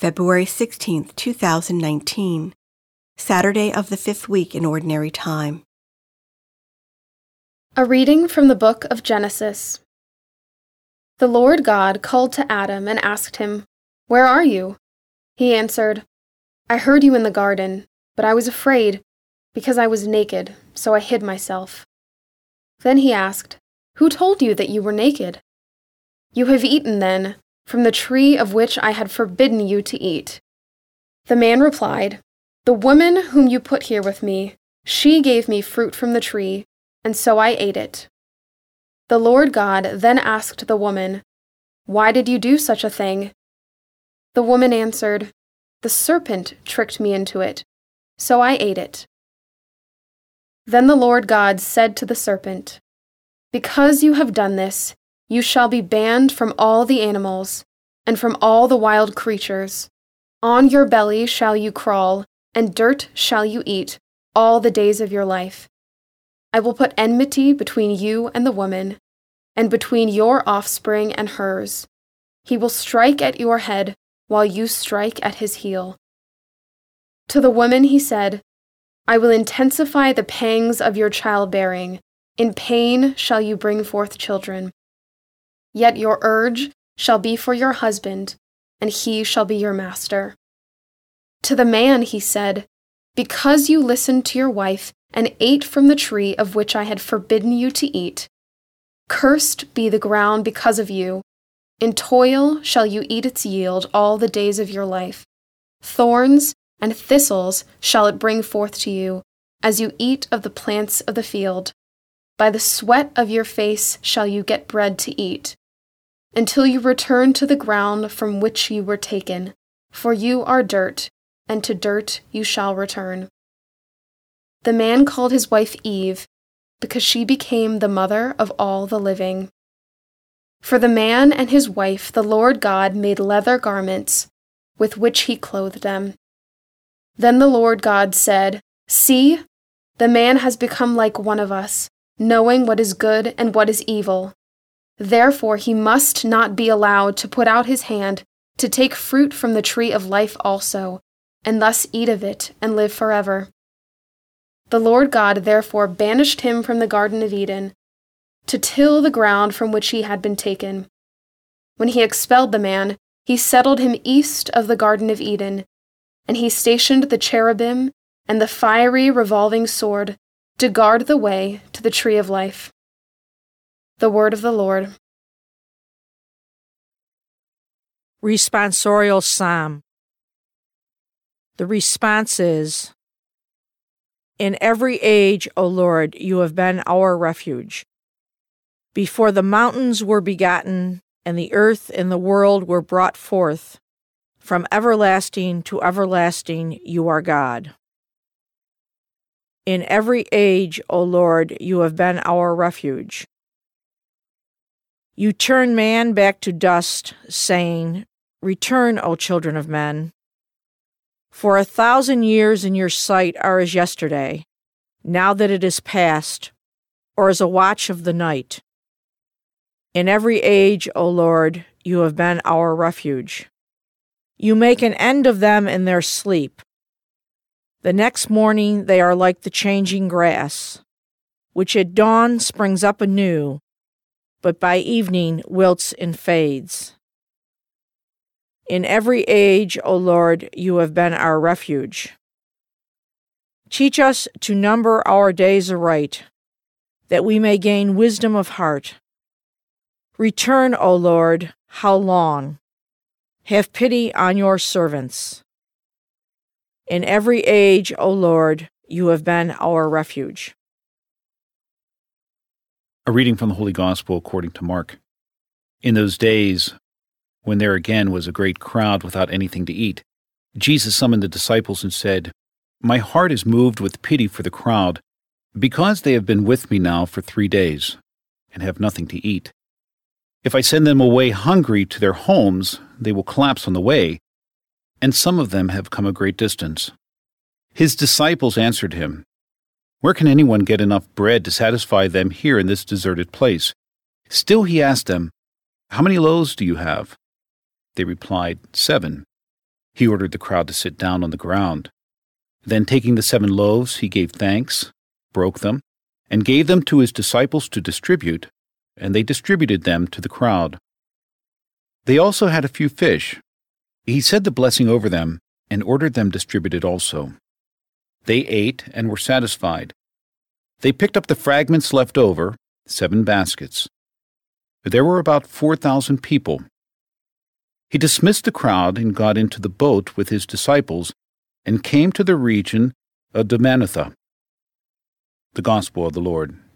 February 16, 2019, Saturday of the 5th week in Ordinary Time. A reading from the book of Genesis. The Lord God called to Adam and asked him, "Where are you?" He answered, "I heard you in the garden, but I was afraid, because I was naked, so I hid myself." Then he asked, "Who told you that you were naked? You have eaten, then, from the tree of which I had forbidden you to eat." The man replied, "The woman whom you put here with me, she gave me fruit from the tree, and so I ate it." The Lord God then asked the woman, "Why did you do such a thing?" The woman answered, "The serpent tricked me into it, so I ate it." Then the Lord God said to the serpent, "Because you have done this, you shall be banned from all the animals, and from all the wild creatures. On your belly shall you crawl, and dirt shall you eat all the days of your life. I will put enmity between you and the woman, and between your offspring and hers. He will strike at your head, while you strike at his heel." To the woman he said, "I will intensify the pangs of your childbearing. In pain shall you bring forth children. Yet your urge shall be for your husband, and he shall be your master." To the man he said, "Because you listened to your wife and ate from the tree of which I had forbidden you to eat, cursed be the ground because of you. In toil shall you eat its yield all the days of your life. Thorns and thistles shall it bring forth to you, as you eat of the plants of the field. By the sweat of your face shall you get bread to eat, until you return to the ground from which you were taken, for you are dirt, and to dirt you shall return." The man called his wife Eve, because she became the mother of all the living. For the man and his wife the Lord God made leather garments, with which he clothed them. Then the Lord God said, "See, the man has become like one of us, knowing what is good and what is evil. Therefore he must not be allowed to put out his hand to take fruit from the tree of life also, and thus eat of it and live forever." The Lord God therefore banished him from the Garden of Eden, to till the ground from which he had been taken. When he expelled the man, he settled him east of the Garden of Eden, and he stationed the cherubim and the fiery revolving sword to guard the way to the tree of life. The word of the Lord. Responsorial Psalm. The response is, "In every age, O Lord, you have been our refuge. Before the mountains were begotten, and the earth and the world were brought forth, from everlasting to everlasting you are God. In every age, O Lord, you have been our refuge. You turn man back to dust, saying, 'Return, O children of men.' For 1,000 years in your sight are as yesterday, now that it is past, or as a watch of the night. In every age, O Lord, you have been our refuge. You make an end of them in their sleep. The next morning they are like the changing grass, which at dawn springs up anew, but by evening wilts and fades. In every age, O Lord, you have been our refuge. Teach us to number our days aright, that we may gain wisdom of heart. Return, O Lord, how long? Have pity on your servants. In every age, O Lord, you have been our refuge." A reading from the Holy Gospel according to Mark. In those days, when there again was a great crowd without anything to eat, Jesus summoned the disciples and said, "My heart is moved with pity for the crowd, because they have been with me now for 3 days, and have nothing to eat. If I send them away hungry to their homes, they will collapse on the way, and some of them have come a great distance." His disciples answered him, "Where can anyone get enough bread to satisfy them here in this deserted place?" Still he asked them, "How many loaves do you have?" They replied, 7, He ordered the crowd to sit down on the ground. Then, taking the 7 loaves, he gave thanks, broke them, and gave them to his disciples to distribute, and they distributed them to the crowd. They also had a few fish. He said the blessing over them and ordered them distributed also. They ate and were satisfied. They picked up the fragments left over, 7 baskets. There were about 4,000 people. He dismissed the crowd and got into the boat with his disciples and came to the region of Dalmanutha. The Gospel of the Lord.